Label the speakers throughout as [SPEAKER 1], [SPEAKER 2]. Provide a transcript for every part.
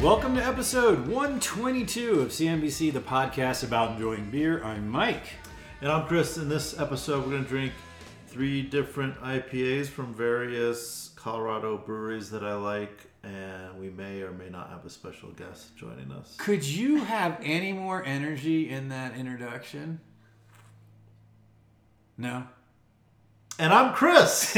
[SPEAKER 1] Welcome to episode 122 of CNBC, the podcast about enjoying beer. I'm Mike.
[SPEAKER 2] And I'm Chris. In this episode, we're going to drink 3 different IPAs from various Colorado breweries that I like, and we may or may not have a special guest joining us.
[SPEAKER 1] Could you have any more energy in that introduction? No?
[SPEAKER 2] And I'm Chris!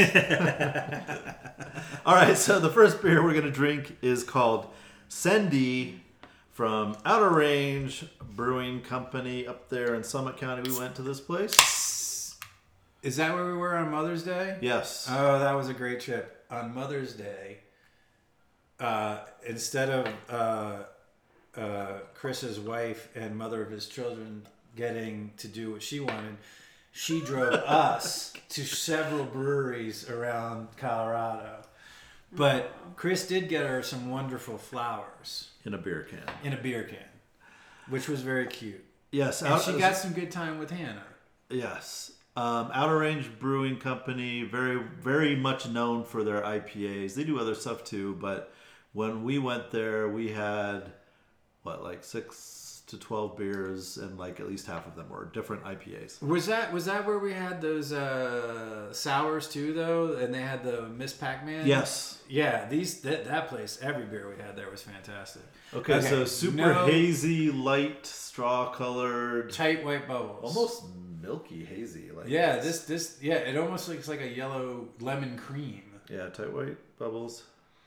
[SPEAKER 2] All right, so the first beer we're going to drink is called Sendy from Outer Range Brewing Company up there in Summit County. We went to this place.
[SPEAKER 1] Is that where we were on Mother's Day?
[SPEAKER 2] Yes.
[SPEAKER 1] Oh, that was a great trip. On Mother's Day, instead of Chris's wife and mother of his children getting to do what she wanted, she drove us to several breweries around Colorado. But Chris did get her some wonderful flowers.
[SPEAKER 2] In a beer can.
[SPEAKER 1] Which was very cute.
[SPEAKER 2] Yes.
[SPEAKER 1] And she got some good time with Hannah.
[SPEAKER 2] Yes. Outer Range Brewing Company, very, very much known for their IPAs. They do other stuff too, but when we went there, we had, 6 to 12 beers, and at least half of them were different IPAs.
[SPEAKER 1] Was that where we had those sours too, though, and they had the Miss Pac-Man?
[SPEAKER 2] Yes.
[SPEAKER 1] Yeah, that place, every beer we had there was fantastic.
[SPEAKER 2] Okay, so super hazy, light, straw-colored,
[SPEAKER 1] tight white bubbles,
[SPEAKER 2] almost milky hazy.
[SPEAKER 1] It almost looks like a yellow lemon cream.
[SPEAKER 2] Yeah, tight white bubbles.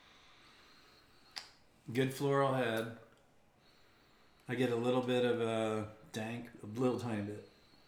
[SPEAKER 1] Good floral head. I get a little bit of a dank, a little tiny bit.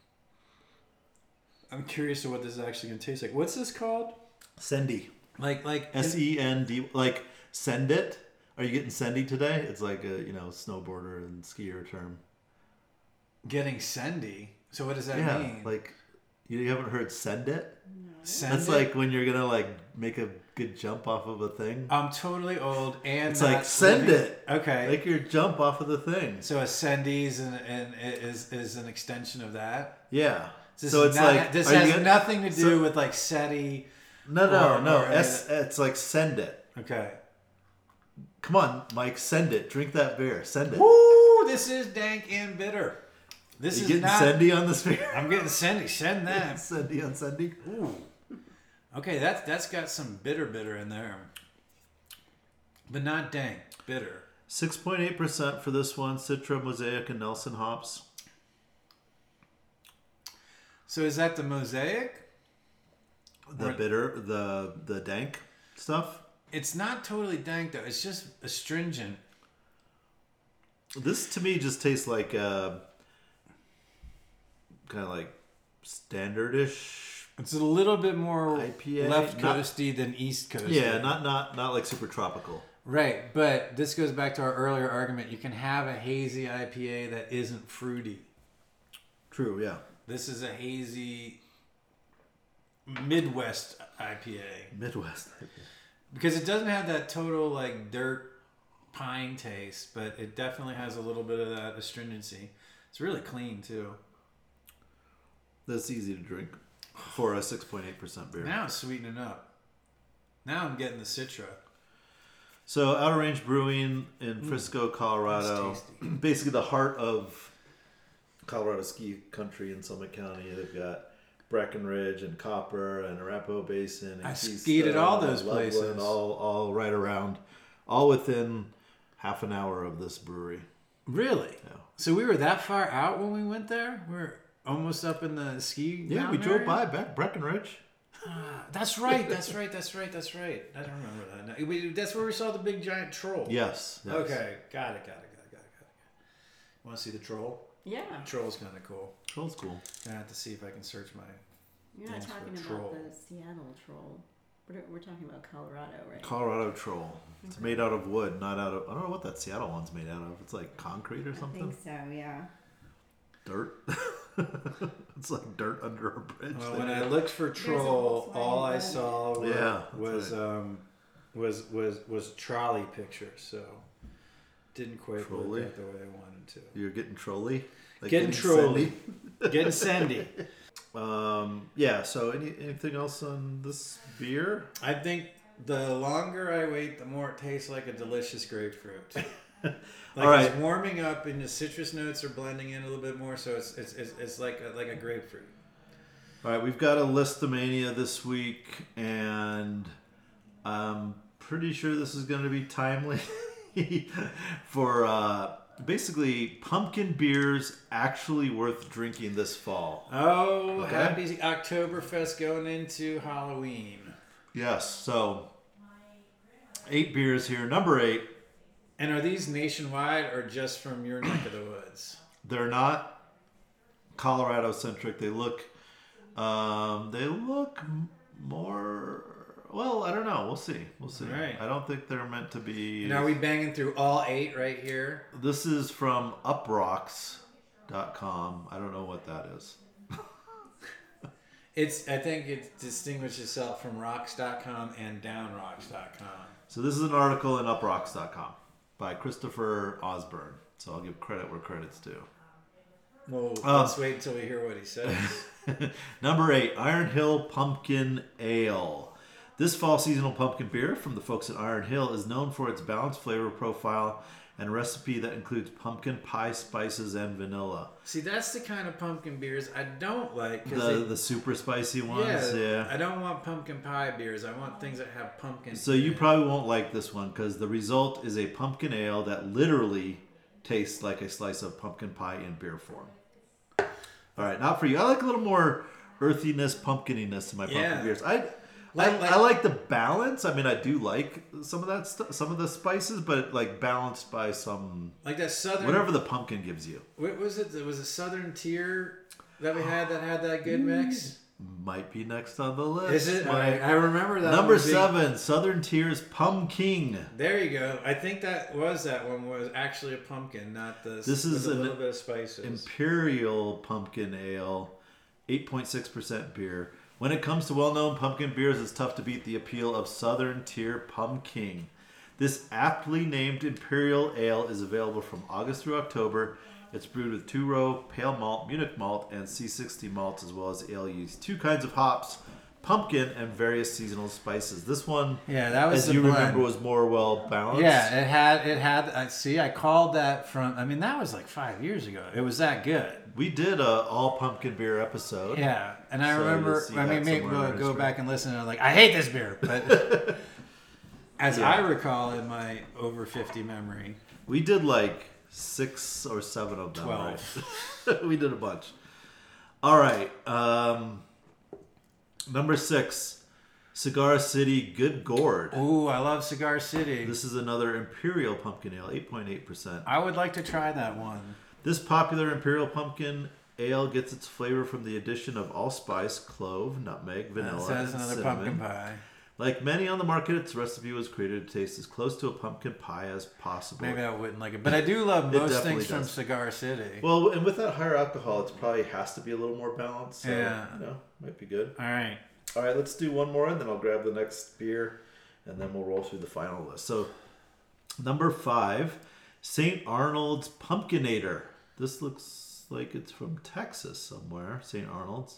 [SPEAKER 1] I'm curious to what this is actually going to taste like. What's this called?
[SPEAKER 2] Sendy.
[SPEAKER 1] Like
[SPEAKER 2] SEND. Like send it. Are you getting sendy today? It's like a snowboarder and skier term.
[SPEAKER 1] Getting sendy. So what does that mean?
[SPEAKER 2] Like you haven't heard send it?
[SPEAKER 3] No.
[SPEAKER 2] That's like when you're gonna make a good jump off of a thing.
[SPEAKER 1] I'm totally old and
[SPEAKER 2] it's like send it.
[SPEAKER 1] Okay.
[SPEAKER 2] Make your jump off of the thing.
[SPEAKER 1] So a sendy's is an extension of that.
[SPEAKER 2] Yeah.
[SPEAKER 1] This
[SPEAKER 2] has
[SPEAKER 1] nothing to do with SETI.
[SPEAKER 2] No. It's like send it.
[SPEAKER 1] Okay.
[SPEAKER 2] Come on, Mike, send it. Drink that beer. Send it.
[SPEAKER 1] Woo! This is dank and bitter. This
[SPEAKER 2] you
[SPEAKER 1] is
[SPEAKER 2] getting
[SPEAKER 1] not
[SPEAKER 2] sendy on this beer?
[SPEAKER 1] I'm getting sendy. Send that.
[SPEAKER 2] Sendy on sendy.
[SPEAKER 1] Ooh. Okay, that's got some bitter in there, but not dank. Bitter.
[SPEAKER 2] 6.8% for this one. Citra, Mosaic, and Nelson hops.
[SPEAKER 1] So is that the Mosaic?
[SPEAKER 2] Bitter, the dank stuff?
[SPEAKER 1] It's not totally dank though. It's just astringent.
[SPEAKER 2] This to me just tastes like kind of like standardish.
[SPEAKER 1] It's a little bit more
[SPEAKER 2] IPA,
[SPEAKER 1] left coasty than east coasty.
[SPEAKER 2] Yeah, not like super tropical.
[SPEAKER 1] Right, but this goes back to our earlier argument. You can have a hazy IPA that isn't fruity.
[SPEAKER 2] True, yeah.
[SPEAKER 1] This is a hazy Midwest IPA.
[SPEAKER 2] Midwest IPA.
[SPEAKER 1] Because it doesn't have that total dirt pine taste, but it definitely has a little bit of that astringency. It's really clean too.
[SPEAKER 2] That's easy to drink for a 6.8% beer.
[SPEAKER 1] Now it's sweetening up. Now I'm getting the Citra.
[SPEAKER 2] So Outer Range Brewing in Frisco, Colorado. Basically the heart of Colorado ski country in Summit County. They've got Breckenridge and Copper and Arapahoe Basin. And
[SPEAKER 1] I skied at all those
[SPEAKER 2] Loveland,
[SPEAKER 1] places.
[SPEAKER 2] All right around. All within half an hour of this brewery.
[SPEAKER 1] Really?
[SPEAKER 2] Yeah.
[SPEAKER 1] So we were that far out when we went there? We're almost up in the ski
[SPEAKER 2] Yeah, we
[SPEAKER 1] mountain
[SPEAKER 2] drove
[SPEAKER 1] area?
[SPEAKER 2] by back Breckenridge.
[SPEAKER 1] That's right. I don't remember that. That's where we saw the big giant troll.
[SPEAKER 2] Yes.
[SPEAKER 1] Okay. Got it. Want to see the troll?
[SPEAKER 3] Yeah.
[SPEAKER 1] Troll's kind of cool.
[SPEAKER 2] Troll's cool.
[SPEAKER 1] I have to see if I can search my...
[SPEAKER 3] You're not
[SPEAKER 1] Thanks for
[SPEAKER 3] talking
[SPEAKER 1] troll.
[SPEAKER 3] about the Seattle troll. We're talking about Colorado, right?
[SPEAKER 2] Colorado Troll. It's made out of wood, not out of... I don't know what that Seattle one's made out of. It's like concrete or something.
[SPEAKER 3] I think so, yeah.
[SPEAKER 2] Dirt. It's like dirt under a bridge.
[SPEAKER 1] Well, when I looked for troll,
[SPEAKER 3] Volkswagen
[SPEAKER 1] all I
[SPEAKER 3] bug.
[SPEAKER 1] saw
[SPEAKER 2] Yeah,
[SPEAKER 1] was trolley pictures. So didn't quite
[SPEAKER 2] Trolley?
[SPEAKER 1] work out the way I wanted to.
[SPEAKER 2] You're getting trolly? Like
[SPEAKER 1] Getting trolley.
[SPEAKER 2] sendy?
[SPEAKER 1] Getting sendy.
[SPEAKER 2] Yeah, so anything else on this beer?
[SPEAKER 1] I think the longer I wait, the more it tastes like a delicious grapefruit. Like
[SPEAKER 2] All right.
[SPEAKER 1] it's warming up, and the citrus notes are blending in a little bit more, so it's like a grapefruit.
[SPEAKER 2] All right, we've got a Listomania this week, and I'm pretty sure this is going to be timely for basically pumpkin beers actually worth drinking this fall.
[SPEAKER 1] Oh,
[SPEAKER 2] Okay.
[SPEAKER 1] happy Oktoberfest going into Halloween.
[SPEAKER 2] Yes, so 8 beers here. Number 8.
[SPEAKER 1] And are these nationwide or just from your neck of the woods?
[SPEAKER 2] They're not Colorado centric. They look more. Well, I don't know. We'll see.
[SPEAKER 1] Right.
[SPEAKER 2] I don't think they're meant to be.
[SPEAKER 1] And are we banging through all 8 right here?
[SPEAKER 2] This is from uprocks.com. I don't know what that is.
[SPEAKER 1] I think it distinguishes itself from rocks.com and downrocks.com.
[SPEAKER 2] So this is an article in uprocks.com by Christopher Osborne. So I'll give credit where credit's due.
[SPEAKER 1] Well, let's wait until we hear what he says.
[SPEAKER 2] Number 8, Iron Hill Pumpkin Ale. This fall seasonal pumpkin beer from the folks at Iron Hill is known for its balanced flavor profile and recipe that includes pumpkin pie spices and vanilla.
[SPEAKER 1] See, that's the kind of pumpkin beers I don't like.
[SPEAKER 2] The super spicy ones, yeah.
[SPEAKER 1] I don't want pumpkin pie beers. I want things that have pumpkin.
[SPEAKER 2] So you probably won't like this one because the result is a pumpkin ale that literally tastes like a slice of pumpkin pie in beer form. All right, not for you. I like a little more earthiness, pumpkininess to my pumpkin beers. I like the balance. I mean, I do like some of that stuff, some of the spices, but like balanced by some
[SPEAKER 1] like that southern
[SPEAKER 2] whatever the pumpkin gives you.
[SPEAKER 1] What was it? It was a Southern Tier that we had that good mix.
[SPEAKER 2] Might be next on the list.
[SPEAKER 1] Is it? I remember that.
[SPEAKER 2] Number 7, Southern Tier's Pumpkin.
[SPEAKER 1] There you go. I think that was actually a pumpkin, not the.
[SPEAKER 2] This is
[SPEAKER 1] a little bit of spices.
[SPEAKER 2] Imperial Pumpkin Ale, 8.6% beer. When it comes to well-known pumpkin beers, it's tough to beat the appeal of Southern Tier Pumpkin. This aptly named Imperial Ale is available from August through October. It's brewed with 2-row, pale malt, Munich malt, and C60 malts, as well as ale yeast. 2 kinds of hops, pumpkin, and various seasonal spices. This one,
[SPEAKER 1] that was
[SPEAKER 2] as you remember, was more well-balanced.
[SPEAKER 1] Yeah, it had. See, I called that from. I mean, that was like 5 years ago. It was that good.
[SPEAKER 2] We did a all pumpkin beer episode.
[SPEAKER 1] Yeah, and I remember. I mean, maybe we'll go back and listen. And I'm like, I hate this beer, but as I recall in my over 50 memory,
[SPEAKER 2] we did like 6 or 7 of them.
[SPEAKER 1] 12.
[SPEAKER 2] Right? We did a bunch. All right. Number 6, Cigar City Good Gourd.
[SPEAKER 1] Ooh, I love Cigar City.
[SPEAKER 2] This is another Imperial Pumpkin Ale, 8.8%.
[SPEAKER 1] I would like to try that one.
[SPEAKER 2] This popular Imperial Pumpkin Ale gets its flavor from the addition of allspice, clove, nutmeg, vanilla,
[SPEAKER 1] That says
[SPEAKER 2] and
[SPEAKER 1] another
[SPEAKER 2] cinnamon.
[SPEAKER 1] pumpkin pie.
[SPEAKER 2] Like many on the market, its recipe was created to taste as close to a pumpkin pie as possible.
[SPEAKER 1] Maybe I wouldn't like it, but I do love
[SPEAKER 2] It
[SPEAKER 1] most
[SPEAKER 2] definitely
[SPEAKER 1] things from
[SPEAKER 2] does.
[SPEAKER 1] Cigar City.
[SPEAKER 2] Well, and with that higher alcohol, it probably has to be a little more balanced. So,
[SPEAKER 1] Yeah.
[SPEAKER 2] Might be good.
[SPEAKER 1] All right.
[SPEAKER 2] All right, let's do one more, and then I'll grab the next beer, and then we'll roll through the final list. So, number 5, St. Arnold's Pumpkinator. This looks like it's from Texas somewhere, St. Arnold's.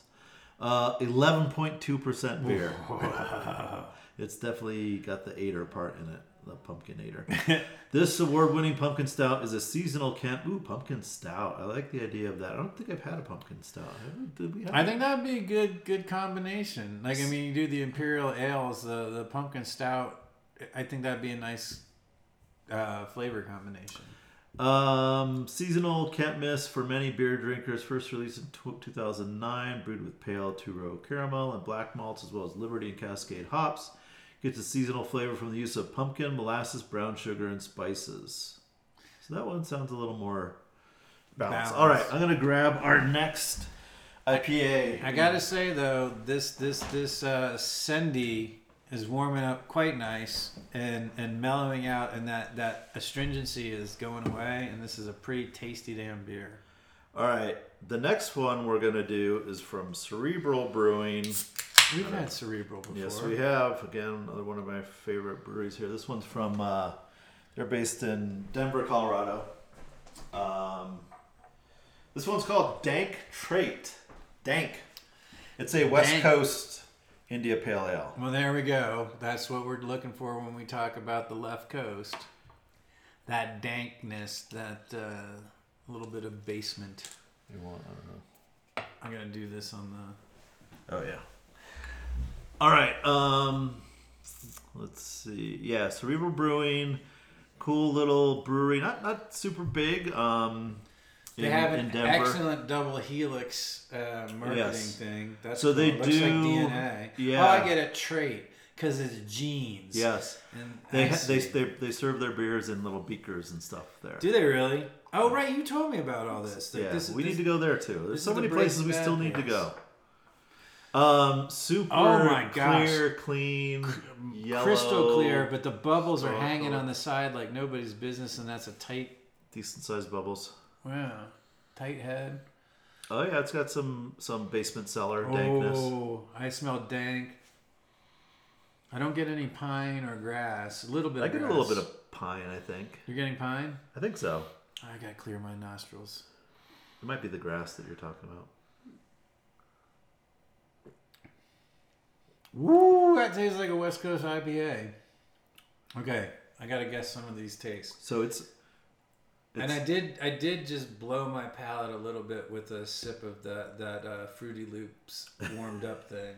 [SPEAKER 2] 11.2% beer. It's definitely got the "ater" part in it, the Pumpkinator. This award-winning pumpkin stout is a seasonal pumpkin stout. I like the idea of that. I don't think I've had a pumpkin stout. Did we have
[SPEAKER 1] I think that would be a good combination. Like, I mean, you do the Imperial Ales, the pumpkin stout. I think that'd be a nice flavor combination.
[SPEAKER 2] Seasonal can't miss for many beer drinkers. First released in 2009, brewed with pale 2-row caramel and black malts, as well as Liberty and Cascade hops. Gets a seasonal flavor from the use of pumpkin, molasses, brown sugar, and spices. So that one sounds a little more balanced. All right, I'm gonna grab our next IPA.
[SPEAKER 1] I gotta say though, this Sendy is warming up quite nice and mellowing out, and that astringency is going away, and this is a pretty tasty damn beer.
[SPEAKER 2] All right, the next one we're gonna do is from Cerebral Brewing.
[SPEAKER 1] We've had Cerebral before.
[SPEAKER 2] Yes, we have. Again, another one of my favorite breweries here. This one's from, they're based in Denver, Colorado. This one's called Dank Trait. Dank. It's a West
[SPEAKER 1] Dank.
[SPEAKER 2] Coast India Pale Ale.
[SPEAKER 1] Well, there we go. That's what we're looking for when we talk about the left coast. that dankness, that little bit of basement.
[SPEAKER 2] You want? I don't know.
[SPEAKER 1] I'm gonna do this on the.
[SPEAKER 2] Oh yeah. All right. Let's see. Yeah, Cerebral Brewing, cool little brewery. Not super big.
[SPEAKER 1] They have an excellent double helix marketing thing. That's
[SPEAKER 2] so
[SPEAKER 1] cool.
[SPEAKER 2] they
[SPEAKER 1] Looks
[SPEAKER 2] do.
[SPEAKER 1] like DNA.
[SPEAKER 2] Yeah.
[SPEAKER 1] Oh, I get a trait because it's genes.
[SPEAKER 2] Yes.
[SPEAKER 1] And
[SPEAKER 2] They serve their beers in little beakers and stuff there.
[SPEAKER 1] Do they really? Oh, right. You told me about all this.
[SPEAKER 2] Yeah.
[SPEAKER 1] This,
[SPEAKER 2] we need to go there too. There's so many places we still need to go. Super
[SPEAKER 1] oh my gosh.
[SPEAKER 2] clear, clean, yellow.
[SPEAKER 1] Crystal clear, but the bubbles are hanging on the side like nobody's business, and that's a tight.
[SPEAKER 2] Decent sized bubbles.
[SPEAKER 1] Wow. Tight head.
[SPEAKER 2] Oh yeah, it's got some basement cellar dankness.
[SPEAKER 1] Oh, I smell dank. I don't get any pine or grass. A little bit
[SPEAKER 2] I
[SPEAKER 1] of
[SPEAKER 2] get
[SPEAKER 1] grass.
[SPEAKER 2] a little bit of pine, I think.
[SPEAKER 1] You're getting pine?
[SPEAKER 2] I think so.
[SPEAKER 1] I gotta clear my nostrils.
[SPEAKER 2] It might be the grass that you're talking about.
[SPEAKER 1] Woo! That tastes like a West Coast IPA. Okay, I gotta guess some of these tastes.
[SPEAKER 2] So it's
[SPEAKER 1] and I did just blow my palate a little bit with a sip of that Fruity Loops warmed up thing.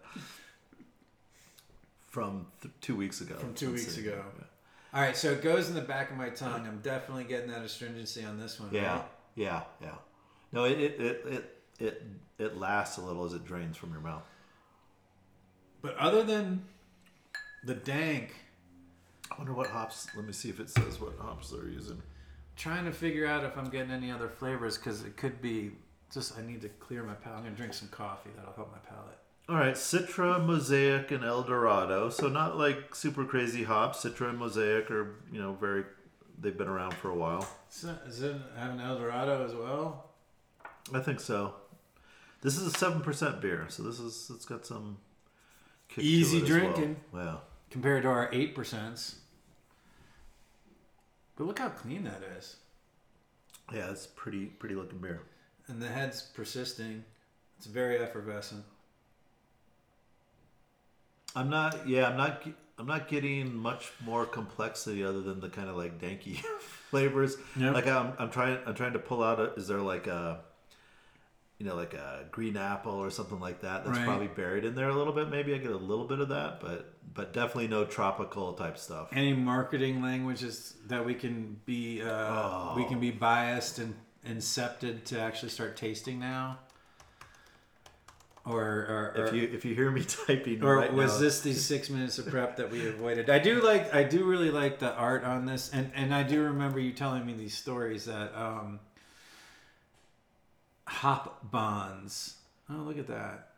[SPEAKER 2] From 2 weeks ago.
[SPEAKER 1] From 2 weeks ago. Yeah. All right, so it goes in the back of my tongue. I'm definitely getting that astringency on this one.
[SPEAKER 2] Yeah,
[SPEAKER 1] right?
[SPEAKER 2] yeah. No, it lasts a little as it drains from your mouth.
[SPEAKER 1] But other than the dank,
[SPEAKER 2] I wonder what hops. Let me see if it says what hops they're using.
[SPEAKER 1] Trying to figure out if I'm getting any other flavors because it could be just I need to clear my palate. I'm gonna drink some coffee. That'll help my palate.
[SPEAKER 2] All right, Citra, Mosaic, and El Dorado. So not like super crazy hops. Citra and Mosaic are very. They've been around for a while.
[SPEAKER 1] So, does it have an El Dorado as well?
[SPEAKER 2] I think so. This is a 7% beer, so it's got some kick
[SPEAKER 1] easy
[SPEAKER 2] to it
[SPEAKER 1] drinking.
[SPEAKER 2] As well. Yeah.
[SPEAKER 1] Compared to our 8%. But look how clean that is.
[SPEAKER 2] Yeah, it's pretty looking beer.
[SPEAKER 1] And the head's persisting. It's very effervescent.
[SPEAKER 2] I'm not getting much more complexity other than the kind of like danky flavors.
[SPEAKER 1] Yep.
[SPEAKER 2] Like I'm trying to pull out is there like a like a green apple or something like that that's
[SPEAKER 1] right.
[SPEAKER 2] probably buried in there a little bit. Maybe I get a little bit of that, but definitely no tropical type stuff.
[SPEAKER 1] Any marketing languages that we can be biased and incepted to actually start tasting now? Or
[SPEAKER 2] if you hear me typing,
[SPEAKER 1] or
[SPEAKER 2] right
[SPEAKER 1] was
[SPEAKER 2] now,
[SPEAKER 1] this the 6 minutes of prep that we avoided? I do really like the art on this, and I do remember you telling me these stories that hop bonds. Oh, look at that.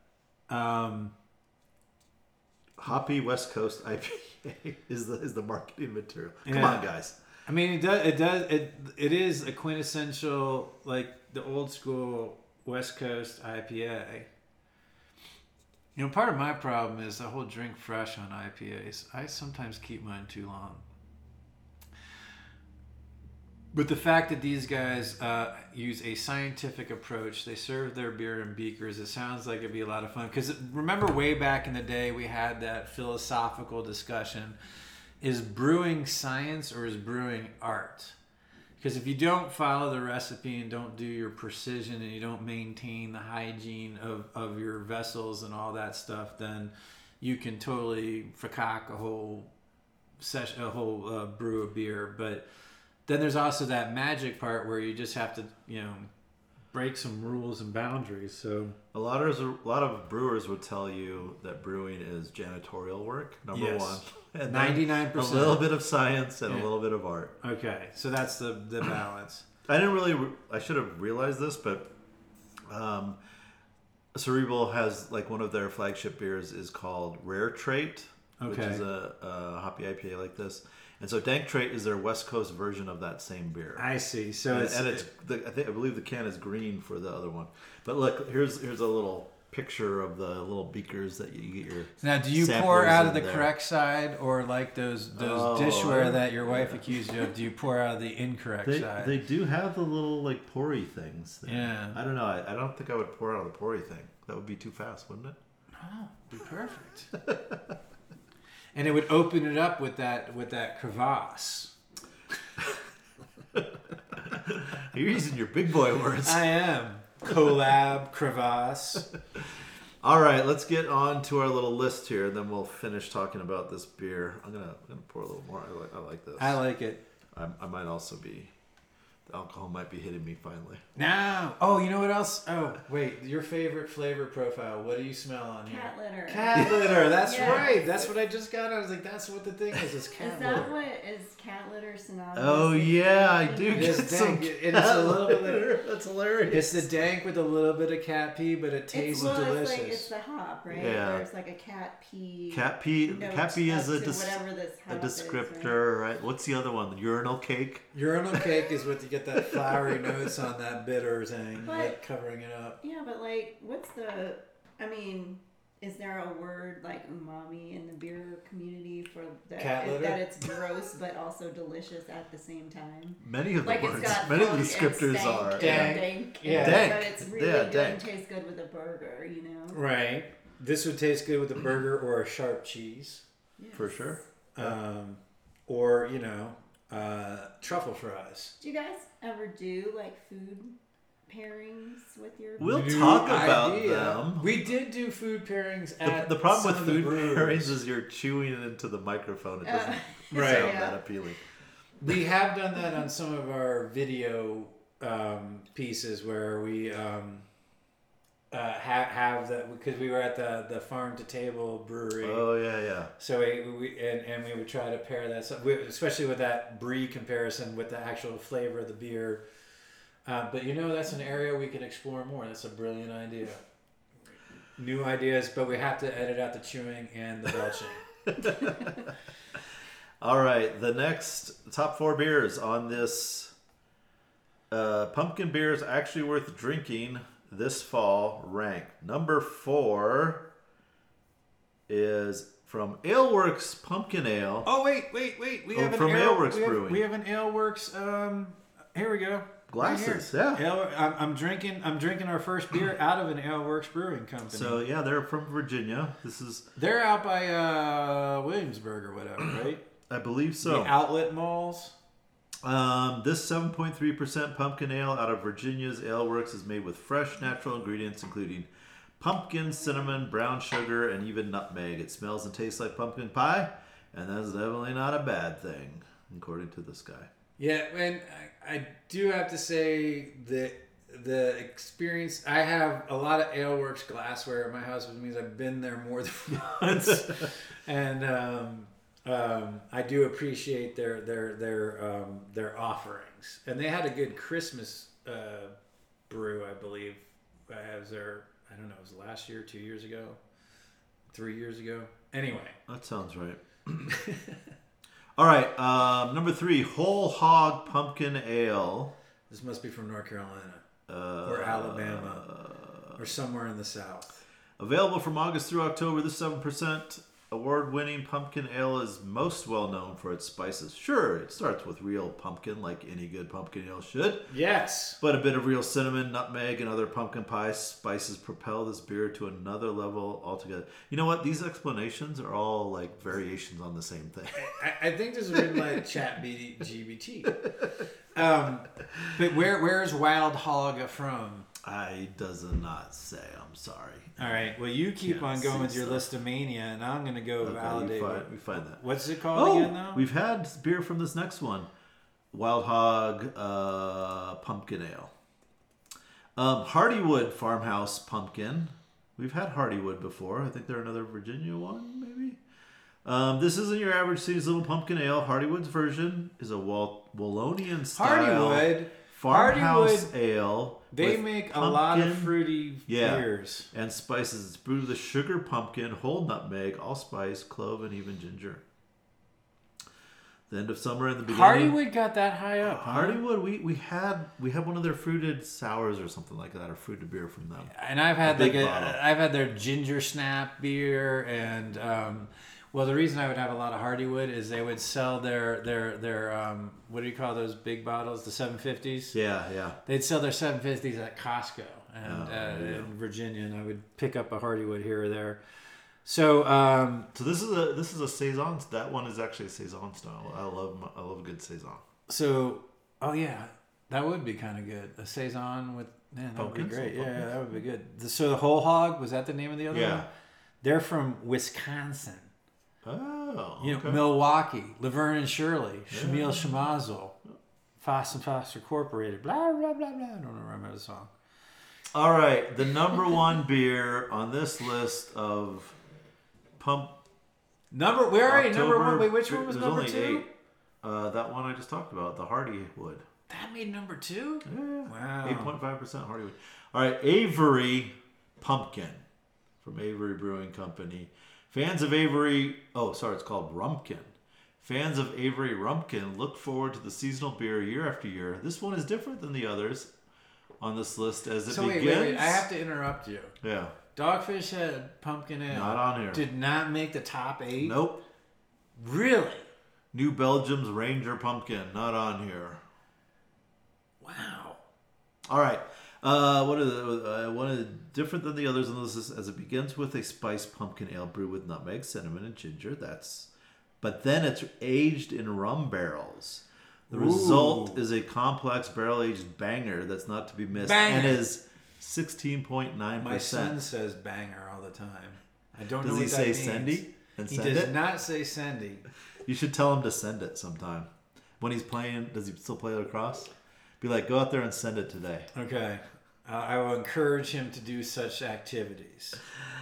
[SPEAKER 2] Hoppy West Coast IPA is the marketing material. Come
[SPEAKER 1] Yeah.
[SPEAKER 2] on, guys.
[SPEAKER 1] I mean, it is a quintessential like the old school West Coast IPA. Part of my problem is the whole drink fresh on IPAs. I sometimes keep mine too long. But the fact that these guys use a scientific approach, they serve their beer in beakers, it sounds like it'd be a lot of fun. Because remember way back in the day, we had that philosophical discussion. Is brewing science or is brewing art? Because if you don't follow the recipe and don't do your precision and you don't maintain the hygiene of your vessels and all that stuff, then you can totally facock a whole brew of beer. But then there's also that magic part where you just have to, break some rules and boundaries. So
[SPEAKER 2] a lot of brewers would tell you that brewing is janitorial work. Number one, and
[SPEAKER 1] 99%.
[SPEAKER 2] A little bit of science and a little bit of art.
[SPEAKER 1] Okay, so that's the balance.
[SPEAKER 2] I should have realized this, but Cerebral has like one of their flagship beers is called Rare Trait, which is a hoppy IPA like this. And so Dank Trait is their West Coast version of that same beer.
[SPEAKER 1] I see. So
[SPEAKER 2] I believe the can is green for the other one. But look, here's a little picture of the little beakers that you get your.
[SPEAKER 1] Now, do you pour out of the correct side, or like those dishware that your wife accused you of? Do you pour out of the incorrect side?
[SPEAKER 2] They do have the little like pourry things. There.
[SPEAKER 1] Yeah.
[SPEAKER 2] I don't know. I don't think I would pour out of the pourry thing. That would be too fast, wouldn't it?
[SPEAKER 1] Oh, be perfect. And it would open it up with that crevasse.
[SPEAKER 2] You're using your big boy words.
[SPEAKER 1] I am. Collab, crevasse.
[SPEAKER 2] All right, let's get on to our little list here, and then we'll finish talking about this beer. I'm gonna pour a little more. I like this.
[SPEAKER 1] I like it.
[SPEAKER 2] I might also be. The alcohol might be hitting me finally.
[SPEAKER 1] Now, oh, you know what else? Oh, wait, your favorite flavor profile. What do you smell on here?
[SPEAKER 3] Cat litter.
[SPEAKER 1] Cat litter. That's
[SPEAKER 3] Yes.
[SPEAKER 1] right. That's what I just got. I was like, that's what the thing is. It's cat
[SPEAKER 3] Is
[SPEAKER 1] litter.
[SPEAKER 3] that what is cat litter synonymous?
[SPEAKER 2] Oh
[SPEAKER 3] with
[SPEAKER 2] yeah, I
[SPEAKER 3] pee?
[SPEAKER 2] do
[SPEAKER 1] It
[SPEAKER 2] get
[SPEAKER 1] is
[SPEAKER 2] some.
[SPEAKER 1] dank. And it's a little bit like,
[SPEAKER 2] That's hilarious.
[SPEAKER 1] it's the dank with a little bit of cat pee, but it tastes delicious.
[SPEAKER 3] It's the hop, right?
[SPEAKER 2] Yeah.
[SPEAKER 3] There's like a cat pee.
[SPEAKER 2] Cat pee.
[SPEAKER 3] note
[SPEAKER 2] Cat pee is
[SPEAKER 3] up
[SPEAKER 2] a
[SPEAKER 3] to whatever this
[SPEAKER 2] a
[SPEAKER 3] hop is,
[SPEAKER 2] descriptor, right? What's the other one? The urinal cake.
[SPEAKER 1] Urinal cake is what you get that flowery notes on that bitter thing,
[SPEAKER 3] But-
[SPEAKER 1] like covering it up.
[SPEAKER 3] Yeah, but like, what's the? I mean, is there a word like umami in the beer community for that?
[SPEAKER 1] Cat litter?
[SPEAKER 3] That it's gross but also delicious at the same time.
[SPEAKER 2] Many of the
[SPEAKER 3] Like it's
[SPEAKER 2] words,
[SPEAKER 3] got
[SPEAKER 2] many of the
[SPEAKER 3] funk and
[SPEAKER 2] descriptors
[SPEAKER 3] stank
[SPEAKER 2] are.
[SPEAKER 3] and
[SPEAKER 1] Dank.
[SPEAKER 3] dank,
[SPEAKER 1] Yeah.
[SPEAKER 3] and-
[SPEAKER 2] Dank.
[SPEAKER 3] But it's really
[SPEAKER 2] Yeah,
[SPEAKER 3] good
[SPEAKER 2] dank.
[SPEAKER 3] and tastes good with a burger, you know.
[SPEAKER 1] Right. This would taste good with a burger or a sharp cheese,
[SPEAKER 2] For
[SPEAKER 3] Yes.
[SPEAKER 2] sure.
[SPEAKER 1] or truffle fries.
[SPEAKER 3] Do you guys ever do like food pairings with your?
[SPEAKER 2] We'll
[SPEAKER 1] New
[SPEAKER 2] talk about
[SPEAKER 1] idea.
[SPEAKER 2] them.
[SPEAKER 1] We did do food pairings at
[SPEAKER 2] The problem
[SPEAKER 1] some
[SPEAKER 2] with
[SPEAKER 1] of the
[SPEAKER 2] food
[SPEAKER 1] breweries.
[SPEAKER 2] pairings is you're chewing it into the microphone. It doesn't
[SPEAKER 1] Right.
[SPEAKER 2] sound
[SPEAKER 3] Yeah.
[SPEAKER 2] that appealing.
[SPEAKER 1] We have done that on some of our video pieces where we have that because we were at the farm to table brewery.
[SPEAKER 2] Oh yeah.
[SPEAKER 1] So we would try to pair that, especially with that brie comparison with the actual flavor of the beer. But that's an area we could explore more. That's a brilliant idea. New ideas, but we have to edit out the chewing and the belching.
[SPEAKER 2] All right, the next top 4 beers on this pumpkin beer is actually worth drinking this fall ranked. Number 4 is from Aleworks Pumpkin Ale.
[SPEAKER 1] Oh wait! We have
[SPEAKER 2] from
[SPEAKER 1] an
[SPEAKER 2] Aleworks
[SPEAKER 1] we have,
[SPEAKER 2] Brewing.
[SPEAKER 1] We have an Aleworks. Here we go.
[SPEAKER 2] Glasses,
[SPEAKER 1] Right
[SPEAKER 2] yeah.
[SPEAKER 1] here. I'm drinking our first beer out of an Aleworks Brewing Company.
[SPEAKER 2] So yeah, they're from Virginia.
[SPEAKER 1] They're out by Williamsburg or whatever, right?
[SPEAKER 2] I believe so.
[SPEAKER 1] The outlet malls.
[SPEAKER 2] This 7.3% pumpkin ale out of Virginia's Aleworks is made with fresh, natural ingredients including pumpkin, cinnamon, brown sugar, and even nutmeg. It smells and tastes like pumpkin pie, and that's definitely not a bad thing, according to this guy.
[SPEAKER 1] Yeah, and I do have to say that the experience, I have a lot of Aleworks glassware at my house, which means I've been there more than once, and I do appreciate their offerings, and they had a good Christmas brew, I believe, as their, I don't know, it was last year, 2 years ago, 3 years ago. Anyway,
[SPEAKER 2] That sounds right. All right, number 3, Whole Hog Pumpkin Ale.
[SPEAKER 1] this must be from North Carolina or Alabama or somewhere in the South.
[SPEAKER 2] Available from August through October, this 7% award-winning pumpkin ale is most well known for its spices. Sure, it starts with real pumpkin, like any good pumpkin ale should.
[SPEAKER 1] Yes.
[SPEAKER 2] But a bit of real cinnamon, nutmeg, and other pumpkin pie spices propel this beer to another level altogether. You know what? These explanations are all like variations on the same thing.
[SPEAKER 1] I think this is written by ChatGPT. But where's Wild Hog from?
[SPEAKER 2] I does not say. I'm sorry.
[SPEAKER 1] All right. Well, you keep
[SPEAKER 2] Can't
[SPEAKER 1] on going
[SPEAKER 2] see
[SPEAKER 1] with your
[SPEAKER 2] stuff.
[SPEAKER 1] listomania, and I'm going to go
[SPEAKER 2] Okay,
[SPEAKER 1] validate.
[SPEAKER 2] we find that.
[SPEAKER 1] What's it called again, though?
[SPEAKER 2] We've had beer from this next one. Wild Hog Pumpkin Ale. Hardywood Farmhouse Pumpkin. We've had Hardywood before. I think they're another Virginia one, maybe. This isn't your average seasonal pumpkin ale. Hardywood's version is a Wallonian style
[SPEAKER 1] Hardywood.
[SPEAKER 2] farmhouse
[SPEAKER 1] Hardywood,
[SPEAKER 2] ale.
[SPEAKER 1] They
[SPEAKER 2] with
[SPEAKER 1] make a lot of
[SPEAKER 2] pumpkin,
[SPEAKER 1] fruity beers.
[SPEAKER 2] and spices. It's brewed with sugar, pumpkin, whole nutmeg, allspice, clove, and even ginger. The end of summer and the beginning.
[SPEAKER 1] Hardywood got that high up. Huh?
[SPEAKER 2] Hardywood, we had one of their fruited sours or something like that, or fruited beer from them.
[SPEAKER 1] And I've had
[SPEAKER 2] big bottle.
[SPEAKER 1] I've had their ginger snap beer, and well, the reason I would have a lot of Hardywood is they would sell their what do you call those big bottles, the 750s?
[SPEAKER 2] Yeah.
[SPEAKER 1] They'd sell their 750s at Costco and in Virginia, and I would pick up a Hardywood here or there. So
[SPEAKER 2] So this is a saison. That one is actually a saison style. I love a good saison.
[SPEAKER 1] so oh yeah, That would be kind of good. A saison with man, that would be
[SPEAKER 2] Pumpkins?
[SPEAKER 1] great.
[SPEAKER 2] Pumpkins?
[SPEAKER 1] Yeah, that would be good. So the Whole Hog, was that the name of the other
[SPEAKER 2] Yeah.
[SPEAKER 1] one? They're from Wisconsin.
[SPEAKER 2] Oh,
[SPEAKER 1] You know,
[SPEAKER 2] okay.
[SPEAKER 1] Milwaukee, Laverne and Shirley, Shamil Shamazel, Foss and Foster Incorporated, blah blah blah blah. I don't remember the song.
[SPEAKER 2] All right, the number one beer on this list of pump.
[SPEAKER 1] We're already number
[SPEAKER 2] October-
[SPEAKER 1] one. Wait, which one was
[SPEAKER 2] there's
[SPEAKER 1] number
[SPEAKER 2] only
[SPEAKER 1] 2?
[SPEAKER 2] 8. That one I just talked about, the Hardywood.
[SPEAKER 1] That made number 2?
[SPEAKER 2] Yeah.
[SPEAKER 1] Wow.
[SPEAKER 2] 8.5% Hardywood. All right, Avery Pumpkin from Avery Brewing Company. Fans of Avery, it's called Rumpkin. Fans of Avery Rumpkin look forward to the seasonal beer year after year. This one is different than the others on this list as it begins.
[SPEAKER 1] Wait, I have to interrupt you.
[SPEAKER 2] Yeah.
[SPEAKER 1] Dogfish Head Pumpkin Ale.
[SPEAKER 2] Not on here.
[SPEAKER 1] Did not make the top 8?
[SPEAKER 2] Nope.
[SPEAKER 1] Really?
[SPEAKER 2] New Belgium's Ranger Pumpkin, not on here.
[SPEAKER 1] Wow.
[SPEAKER 2] All right. One of the different than the others on this is as it begins with a spiced pumpkin ale brewed with nutmeg, cinnamon, and ginger. But then it's aged in rum barrels. The result is a complex barrel-aged banger that's not to be missed and is 16.9%.
[SPEAKER 1] My son says banger all the time. I don't know
[SPEAKER 2] Does
[SPEAKER 1] what
[SPEAKER 2] he
[SPEAKER 1] that
[SPEAKER 2] say
[SPEAKER 1] means.
[SPEAKER 2] sendy? And
[SPEAKER 1] He
[SPEAKER 2] send
[SPEAKER 1] does
[SPEAKER 2] it?
[SPEAKER 1] not say sendy.
[SPEAKER 2] You should tell him to send it sometime. When he's playing, does he still play lacrosse? Be like, go out there and send it today.
[SPEAKER 1] Okay. I will encourage him to do such activities.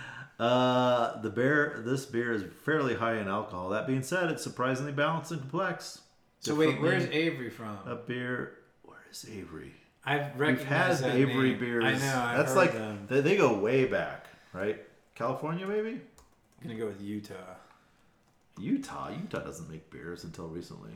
[SPEAKER 2] This beer is fairly high in alcohol. That being said, it's surprisingly balanced and complex.
[SPEAKER 1] So wait,
[SPEAKER 2] Differently,
[SPEAKER 1] where's Avery from?
[SPEAKER 2] Where is Avery?
[SPEAKER 1] I've
[SPEAKER 2] We've
[SPEAKER 1] recognized
[SPEAKER 2] had
[SPEAKER 1] that
[SPEAKER 2] Avery
[SPEAKER 1] name.
[SPEAKER 2] beers.
[SPEAKER 1] I know. I've
[SPEAKER 2] That's
[SPEAKER 1] heard
[SPEAKER 2] like
[SPEAKER 1] them.
[SPEAKER 2] they go way back, right? California, maybe.
[SPEAKER 1] I'm gonna go with Utah.
[SPEAKER 2] Utah doesn't make beers until recently.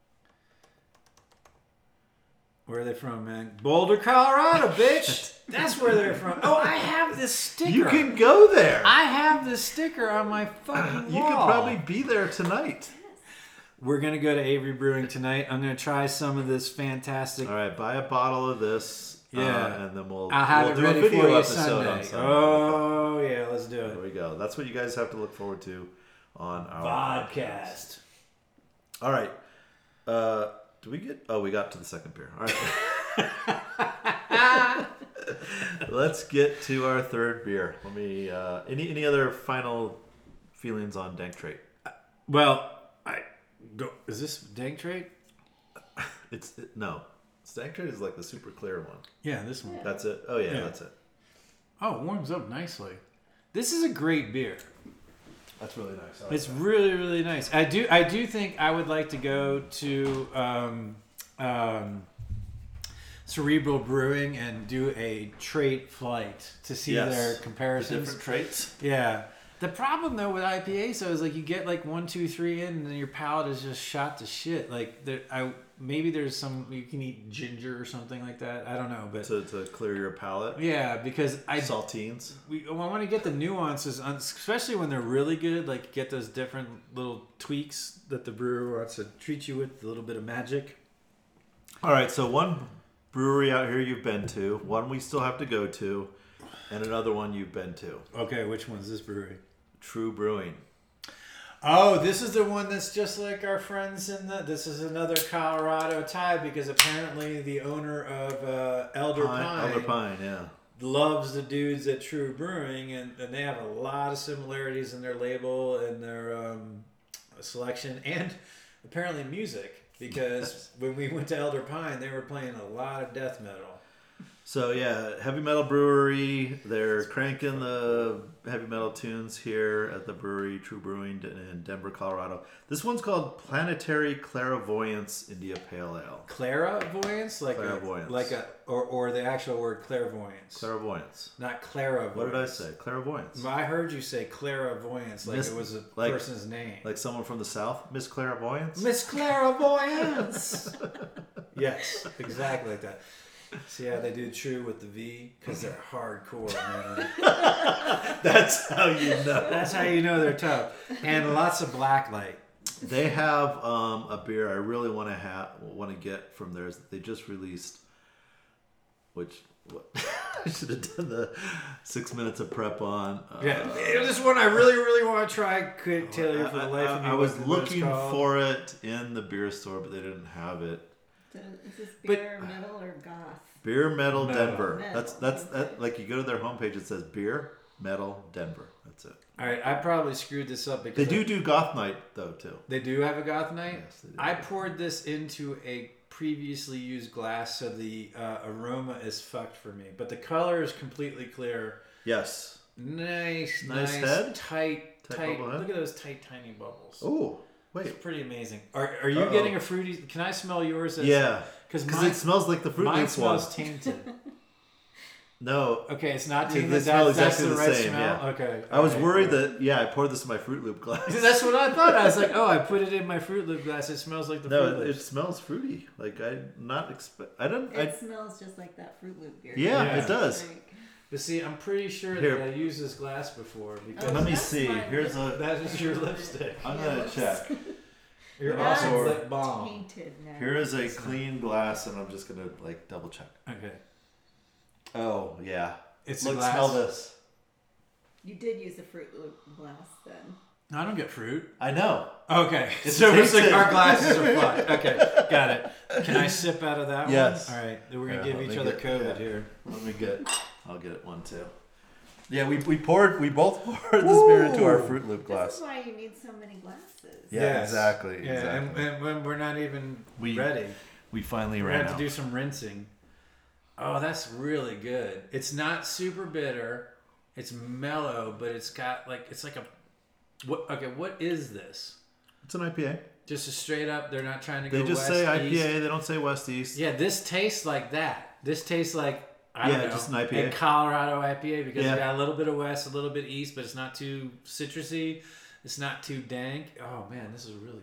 [SPEAKER 1] Where are they from, man? Boulder, Colorado, bitch. That's where they're from. Oh, I have this sticker.
[SPEAKER 2] You can go there.
[SPEAKER 1] I have this sticker on my fucking
[SPEAKER 2] You
[SPEAKER 1] wall.
[SPEAKER 2] could probably be there tonight.
[SPEAKER 1] We're gonna go to Avery Brewing tonight. I'm gonna try some of this fantastic.
[SPEAKER 2] All right, buy a bottle of this.
[SPEAKER 1] Yeah.
[SPEAKER 2] And then we'll
[SPEAKER 1] I'll have
[SPEAKER 2] do
[SPEAKER 1] it
[SPEAKER 2] a
[SPEAKER 1] ready
[SPEAKER 2] video
[SPEAKER 1] for you
[SPEAKER 2] episode
[SPEAKER 1] Sunday.
[SPEAKER 2] on Sunday.
[SPEAKER 1] Oh yeah, let's do
[SPEAKER 2] There
[SPEAKER 1] it.
[SPEAKER 2] we go. That's what you guys have to look forward to on our
[SPEAKER 1] Podcast.
[SPEAKER 2] All right. Do we get? Oh, we got to the second beer. All right. Let's get to our third beer. Let me. Any other final feelings on Dank Trait?
[SPEAKER 1] Well, is this Dank Trait?
[SPEAKER 2] No. Dank Trait is like the super clear one.
[SPEAKER 1] Yeah, this one.
[SPEAKER 2] That's it. Oh yeah,
[SPEAKER 1] Yeah.
[SPEAKER 2] that's it.
[SPEAKER 1] Oh, it warms up nicely. This is a great beer.
[SPEAKER 2] That's really nice.
[SPEAKER 1] It's really, really nice. I do think I would like to go to Cerebral Brewing and do a trait flight to see their comparisons.
[SPEAKER 2] Different traits.
[SPEAKER 1] Yeah. The problem though with IPAs though is like you get like 1, 2, 3 in and then your palate is just shot to shit. Like maybe there's some you can eat ginger or something like that. I don't know, but
[SPEAKER 2] To clear your palate.
[SPEAKER 1] yeah, because
[SPEAKER 2] Saltines.
[SPEAKER 1] I want to get the nuances, especially when they're really good. Like get those different little tweaks that the brewer wants to treat you with, a little bit of magic.
[SPEAKER 2] All right, so one brewery out here you've been to, one we still have to go to, and another one you've been to.
[SPEAKER 1] Okay, which one's this brewery?
[SPEAKER 2] True Brewing.
[SPEAKER 1] Oh, this is the one that's just like our friends in the. This is another Colorado tie because apparently the owner of Elder Pine
[SPEAKER 2] Yeah.
[SPEAKER 1] loves the dudes at True Brewing, and they have a lot of similarities in their label and their selection, and apparently music. Because when we went to Elder Pine, they were playing a lot of death metal.
[SPEAKER 2] So yeah, heavy metal brewery. They're cranking the heavy metal tunes here at the brewery True Brewing in Denver, Colorado. This one's called Planetary Clairvoyance India Pale Ale.
[SPEAKER 1] Clairvoyance,
[SPEAKER 2] Clairvoyance.
[SPEAKER 1] or the actual word clairvoyance.
[SPEAKER 2] Clairvoyance.
[SPEAKER 1] Not clairvoyance.
[SPEAKER 2] What did I say? Clairvoyance.
[SPEAKER 1] I heard you say clairvoyance, like it was a person's name.
[SPEAKER 2] Like someone from the South, Miss Clairvoyance.
[SPEAKER 1] Miss Clairvoyance. Yes, exactly like that. See how they do True with the V? Because they're hardcore, man.
[SPEAKER 2] That's how you know.
[SPEAKER 1] That's how you know they're tough. And lots of blacklight.
[SPEAKER 2] They have a beer I really want to get from theirs that they just released, which I should have done the 6 minutes of prep on.
[SPEAKER 1] Yeah, this one I really, really want to try. Couldn't tell you for the life of me.
[SPEAKER 2] I was
[SPEAKER 1] what it's
[SPEAKER 2] looking
[SPEAKER 1] called.
[SPEAKER 2] for it in the beer store, but they didn't have it.
[SPEAKER 3] So is this
[SPEAKER 1] But-
[SPEAKER 3] beer, metal, or goth?
[SPEAKER 2] Beer Metal
[SPEAKER 1] Metal.
[SPEAKER 2] Denver.
[SPEAKER 3] Metal,
[SPEAKER 2] That's
[SPEAKER 3] okay.
[SPEAKER 2] that. Like you go to their homepage, it says Beer Metal Denver. That's it.
[SPEAKER 1] All right, I probably screwed this up
[SPEAKER 2] They
[SPEAKER 1] because
[SPEAKER 2] do Goth Night though too.
[SPEAKER 1] they do have a goth night.
[SPEAKER 2] Yes, they do.
[SPEAKER 1] I poured this into a previously used glass, so the aroma is fucked for me. But the color is completely clear.
[SPEAKER 2] Yes.
[SPEAKER 1] Nice,
[SPEAKER 2] Nice head?
[SPEAKER 1] tight.
[SPEAKER 2] bubble head?
[SPEAKER 1] Look at those tight, tiny bubbles.
[SPEAKER 2] Oh,
[SPEAKER 1] It's
[SPEAKER 2] wait.
[SPEAKER 1] pretty amazing. Are you
[SPEAKER 2] Uh-oh.
[SPEAKER 1] getting a fruity? Can I smell yours?
[SPEAKER 2] Yeah.
[SPEAKER 1] Because
[SPEAKER 2] Because it smells like the Fruit
[SPEAKER 1] mine
[SPEAKER 2] Loops one.
[SPEAKER 1] smells tainted.
[SPEAKER 2] No.
[SPEAKER 1] Okay, it's not
[SPEAKER 2] Yeah,
[SPEAKER 1] tainted.
[SPEAKER 2] they smell
[SPEAKER 1] That's
[SPEAKER 2] exactly
[SPEAKER 1] the
[SPEAKER 2] the
[SPEAKER 1] right
[SPEAKER 2] same,
[SPEAKER 1] smell.
[SPEAKER 2] yeah.
[SPEAKER 1] Okay.
[SPEAKER 2] I was
[SPEAKER 1] alright,
[SPEAKER 2] worried
[SPEAKER 1] cool.
[SPEAKER 2] that I poured this in my Fruit Loop glass.
[SPEAKER 1] That's what I thought. I was like, oh, I put it in my Fruit Loop glass. It smells like the Fruit
[SPEAKER 2] No, it
[SPEAKER 1] Loops.
[SPEAKER 2] smells fruity. Like I not expect. I don't.
[SPEAKER 3] It smells just like that Fruit Loop beer.
[SPEAKER 2] Yeah,
[SPEAKER 1] Yeah.
[SPEAKER 2] it does.
[SPEAKER 3] Like,
[SPEAKER 1] But see, I'm pretty sure
[SPEAKER 2] Here.
[SPEAKER 1] that I used this glass before because
[SPEAKER 3] Oh,
[SPEAKER 2] Let me
[SPEAKER 3] that's
[SPEAKER 2] see.
[SPEAKER 3] my
[SPEAKER 2] Here's a.
[SPEAKER 1] that is your lipstick.
[SPEAKER 2] I'm
[SPEAKER 3] Yeah,
[SPEAKER 2] gonna
[SPEAKER 3] let's-
[SPEAKER 2] check.
[SPEAKER 1] You're
[SPEAKER 2] That's
[SPEAKER 1] also lip balm.
[SPEAKER 3] tainted now.
[SPEAKER 2] Here is a clean glass, and I'm just gonna like double check.
[SPEAKER 1] Okay.
[SPEAKER 2] Oh yeah.
[SPEAKER 1] It's
[SPEAKER 2] Look,
[SPEAKER 1] a glass.
[SPEAKER 2] smell this.
[SPEAKER 3] You did use the Fruit Loop glass then.
[SPEAKER 1] I don't get fruit.
[SPEAKER 2] I know.
[SPEAKER 1] Okay.
[SPEAKER 2] It's
[SPEAKER 1] So it's like
[SPEAKER 2] tasted.
[SPEAKER 1] our glasses are fucked. Okay. Got it. Can I sip out of that
[SPEAKER 2] Yes.
[SPEAKER 1] one? All right. Then we're going
[SPEAKER 2] Yeah,
[SPEAKER 1] to give
[SPEAKER 2] let
[SPEAKER 1] each
[SPEAKER 2] me
[SPEAKER 1] other
[SPEAKER 2] get-
[SPEAKER 1] COVID
[SPEAKER 2] yeah.
[SPEAKER 1] here.
[SPEAKER 2] Let me get. I'll get it one too. Yeah, we both poured this beer into our
[SPEAKER 1] Ooh.
[SPEAKER 2] Fruit Loop
[SPEAKER 3] This
[SPEAKER 2] glass.
[SPEAKER 3] is why you need so many glasses.
[SPEAKER 2] Yeah,
[SPEAKER 1] Yes.
[SPEAKER 2] exactly.
[SPEAKER 1] Yeah,
[SPEAKER 2] exactly.
[SPEAKER 1] and when we're not even
[SPEAKER 2] We
[SPEAKER 1] ready.
[SPEAKER 2] We finally
[SPEAKER 1] We're
[SPEAKER 2] ran
[SPEAKER 1] going to have
[SPEAKER 2] out.
[SPEAKER 1] to do some rinsing. Oh, that's really good. It's not super bitter. It's mellow, but it's got like, it's like a, what is this?
[SPEAKER 2] It's an IPA.
[SPEAKER 1] Just a straight up, they're not trying to
[SPEAKER 2] They
[SPEAKER 1] go
[SPEAKER 2] just
[SPEAKER 1] west,
[SPEAKER 2] say IPA.
[SPEAKER 1] east.
[SPEAKER 2] They don't say West East.
[SPEAKER 1] Yeah, this tastes like that. This tastes like, I don't
[SPEAKER 2] Yeah,
[SPEAKER 1] know,
[SPEAKER 2] just an IPA.
[SPEAKER 1] a Colorado IPA because
[SPEAKER 2] Yeah.
[SPEAKER 1] you got a little bit of west, a little bit east, but it's not too citrusy. It's not too dank. Oh man, this is really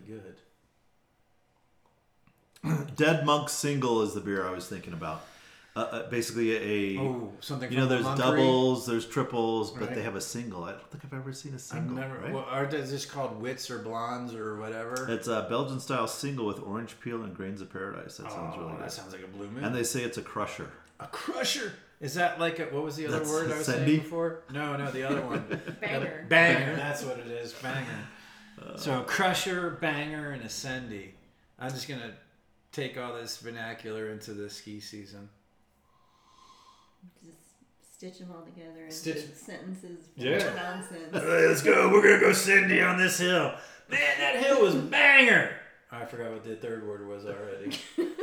[SPEAKER 1] good.
[SPEAKER 2] Dead Monk Single is the beer I was thinking about. Basically a.
[SPEAKER 1] Oh, something.
[SPEAKER 2] You know,
[SPEAKER 1] from
[SPEAKER 2] there's
[SPEAKER 1] Monterey.
[SPEAKER 2] doubles, there's triples, but
[SPEAKER 1] Right.
[SPEAKER 2] they have a single. I don't think I've ever seen a
[SPEAKER 1] I've
[SPEAKER 2] single.
[SPEAKER 1] never.
[SPEAKER 2] Right?
[SPEAKER 1] Well, are they just called wits or blondes or whatever?
[SPEAKER 2] It's a Belgian style single with orange peel and grains of paradise. That sounds really
[SPEAKER 1] That
[SPEAKER 2] good.
[SPEAKER 1] sounds like a blue moon.
[SPEAKER 2] And they say it's a crusher.
[SPEAKER 1] A crusher. Is that like a, what was the other
[SPEAKER 2] That's
[SPEAKER 1] word I was
[SPEAKER 2] Cindy?
[SPEAKER 1] saying before? No, the other one.
[SPEAKER 3] Banger.
[SPEAKER 1] Banger. That's what it is. Banger. So a crusher, banger, and a sendy. I'm just gonna take all this vernacular into the ski season.
[SPEAKER 3] Just stitch them all together into
[SPEAKER 1] Stitch-
[SPEAKER 3] sentences.
[SPEAKER 1] Yeah.
[SPEAKER 3] Nonsense.
[SPEAKER 1] All right, let's go. We're gonna go sendy on this hill. Man, that hill was banger. I forgot what the third word was already.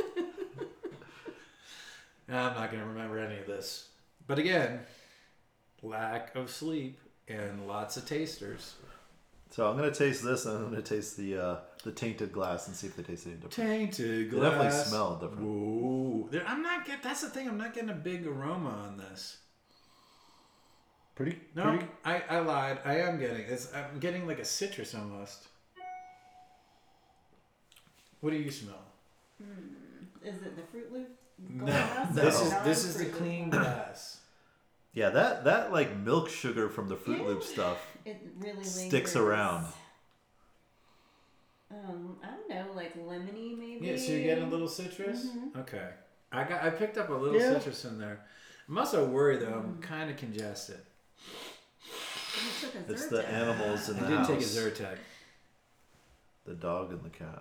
[SPEAKER 1] I'm not gonna remember any of this. But again, lack of sleep and lots of tasters.
[SPEAKER 2] So I'm gonna taste this, and I'm gonna taste the tainted glass and see if they taste any different.
[SPEAKER 1] Tainted
[SPEAKER 2] They
[SPEAKER 1] glass.
[SPEAKER 2] definitely smell different.
[SPEAKER 1] Whoa. I'm not get. That's the thing. I'm not getting a big aroma on this.
[SPEAKER 2] Pretty.
[SPEAKER 1] No, I lied. I am getting. I'm getting like a citrus almost. What do you smell?
[SPEAKER 3] Is it the Fruit Loop
[SPEAKER 1] No,
[SPEAKER 3] glass? or
[SPEAKER 1] this
[SPEAKER 3] non-Fruit
[SPEAKER 1] is the
[SPEAKER 3] Loop
[SPEAKER 1] clean
[SPEAKER 3] glass?
[SPEAKER 1] glass.
[SPEAKER 2] Yeah, that like milk sugar from the Fruit Loop
[SPEAKER 3] Yeah.
[SPEAKER 2] stuff.
[SPEAKER 3] It really
[SPEAKER 2] Sticks
[SPEAKER 3] lingers.
[SPEAKER 2] around.
[SPEAKER 3] I don't know, like lemony maybe.
[SPEAKER 1] Yeah, so you're getting a little citrus.
[SPEAKER 3] Mhm.
[SPEAKER 1] Okay, I picked up a little
[SPEAKER 2] Yeah.
[SPEAKER 1] citrus in there. I'm also worried though. I'm kind of congested.
[SPEAKER 3] You took a
[SPEAKER 2] It's the
[SPEAKER 3] Zyrtec.
[SPEAKER 2] animals in
[SPEAKER 1] I
[SPEAKER 2] the
[SPEAKER 1] did
[SPEAKER 2] house.
[SPEAKER 1] take a Zyrtec.
[SPEAKER 2] The dog and the cat.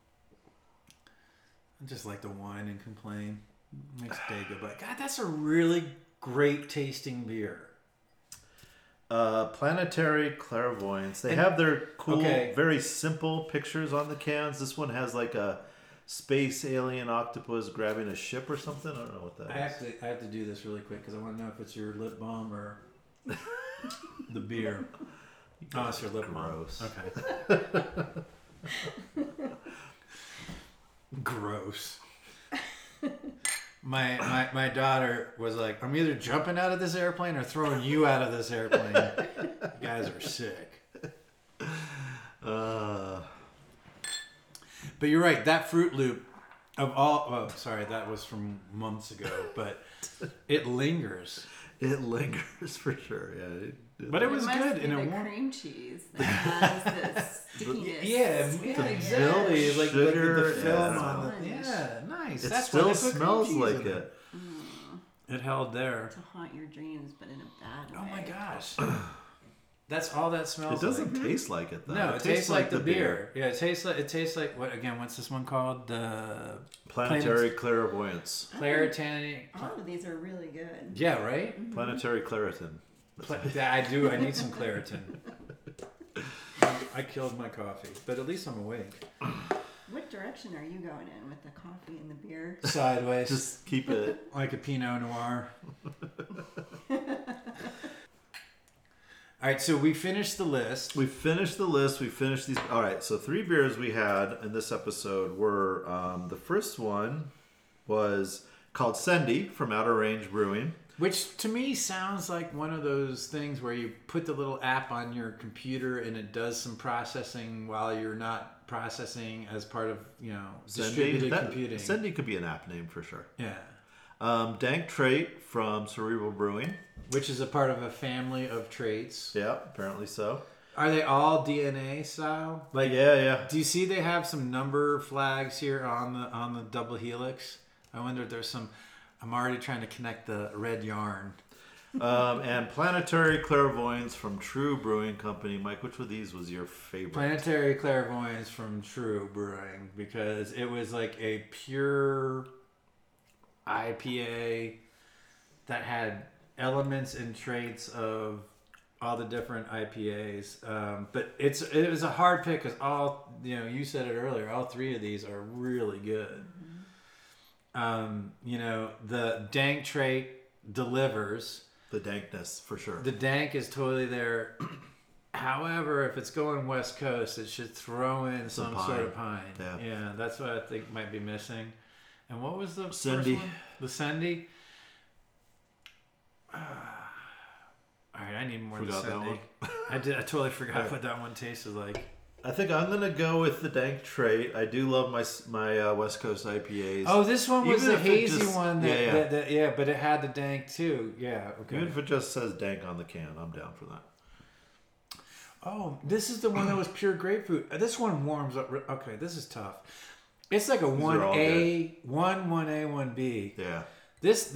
[SPEAKER 1] I just like to whine and complain. Makes day go by. God, that's a really great tasting beer.
[SPEAKER 2] Planetary Clairvoyance. They
[SPEAKER 1] And-
[SPEAKER 2] have their cool,
[SPEAKER 1] okay.
[SPEAKER 2] very simple pictures on the cans. This one has like a space alien octopus grabbing a ship or something. I don't know what that is.
[SPEAKER 1] I have to do this really quick because I want to know if it's your lip balm or the beer. Oh, it's your lip
[SPEAKER 2] Gross.
[SPEAKER 1] balm. Okay. Gross. My daughter was like, I'm either jumping out of this airplane or throwing you out of this airplane. You guys are sick. But you're right. That Fruit Loop of all. Oh, sorry, that was from months ago. But it lingers.
[SPEAKER 2] It lingers for sure. Yeah.
[SPEAKER 1] But it was
[SPEAKER 3] must
[SPEAKER 1] good
[SPEAKER 3] be
[SPEAKER 1] and
[SPEAKER 3] the
[SPEAKER 1] it warmed.
[SPEAKER 3] cream cheese that has this stickiness.
[SPEAKER 1] Yeah, exactly.
[SPEAKER 2] milk,
[SPEAKER 1] Like
[SPEAKER 2] sugar,
[SPEAKER 1] the film
[SPEAKER 2] yeah.
[SPEAKER 1] on the. Yeah, nice.
[SPEAKER 2] It
[SPEAKER 1] That's why
[SPEAKER 2] still
[SPEAKER 1] they put cream
[SPEAKER 2] smells
[SPEAKER 1] cheese
[SPEAKER 2] like
[SPEAKER 1] in
[SPEAKER 2] it.
[SPEAKER 1] It held there.
[SPEAKER 3] To haunt your dreams, but in a bad way.
[SPEAKER 1] Oh my gosh. That's all that smells.
[SPEAKER 2] It doesn't taste like it though.
[SPEAKER 1] No, it tastes like the beer. Yeah, it tastes like what again? What's this one called? The
[SPEAKER 2] Planetary Clairvoyance.
[SPEAKER 1] Claritani.
[SPEAKER 3] All of these are really good.
[SPEAKER 1] Yeah, right.
[SPEAKER 3] Mm-hmm.
[SPEAKER 2] Planetary Claritin.
[SPEAKER 1] I do. I need some Claritin. I killed my coffee, but at least I'm awake.
[SPEAKER 3] What direction are you going in with the coffee and the beer?
[SPEAKER 1] Sideways.
[SPEAKER 2] Just keep it
[SPEAKER 1] like a Pinot Noir. All right, so we finished the list.
[SPEAKER 2] We finished the list. We finished these. All right, so 3 beers we had in this episode were the first one was called Sendy from Outer Range Brewing.
[SPEAKER 1] Which to me sounds like one of those things where you put the little app on your computer and it does some processing while you're not processing as part of, distributed computing.
[SPEAKER 2] Sendy could be an app name for sure.
[SPEAKER 1] Yeah.
[SPEAKER 2] Dank Trait from Cerebral Brewing.
[SPEAKER 1] Which is a part of a family of traits.
[SPEAKER 2] Yeah, apparently so.
[SPEAKER 1] Are they all DNA style? Like,
[SPEAKER 2] yeah.
[SPEAKER 1] Do you see they have some number flags here on the double helix? I wonder if there's some. I'm already trying to connect the red yarn.
[SPEAKER 2] And Planetary Clairvoyance from True Brewing Company. Mike, which of these was your favorite?
[SPEAKER 1] Planetary Clairvoyance from True Brewing, because it was like a pure IPA that had elements and traits of all the different IPAs. But it was a hard pick because all, you said it earlier, all 3 of these are really good. The Dank Trait delivers.
[SPEAKER 2] The dankness, for sure.
[SPEAKER 1] The dank is totally there. However, if it's going West Coast, it should throw in some sort of pine. Yeah, that's what I think might be missing. And what was the
[SPEAKER 2] Sendy.
[SPEAKER 1] first one? The Sendy? All right, I need more of the Sendy. I totally forgot what that one tasted like.
[SPEAKER 2] I think I'm gonna go with the Dank Trait. I do love my West Coast IPAs.
[SPEAKER 1] Oh, this one was
[SPEAKER 2] Even
[SPEAKER 1] the
[SPEAKER 2] if it
[SPEAKER 1] hazy
[SPEAKER 2] just-
[SPEAKER 1] one.
[SPEAKER 2] yeah.
[SPEAKER 1] But it had the dank too. Yeah, okay.
[SPEAKER 2] Even if it just says Dank on the can, I'm down for that.
[SPEAKER 1] Oh, this is the one that was pure grapefruit. This one warms up. Okay, this is tough. It's like a 1A, 1A, 1B.
[SPEAKER 2] Yeah.
[SPEAKER 1] This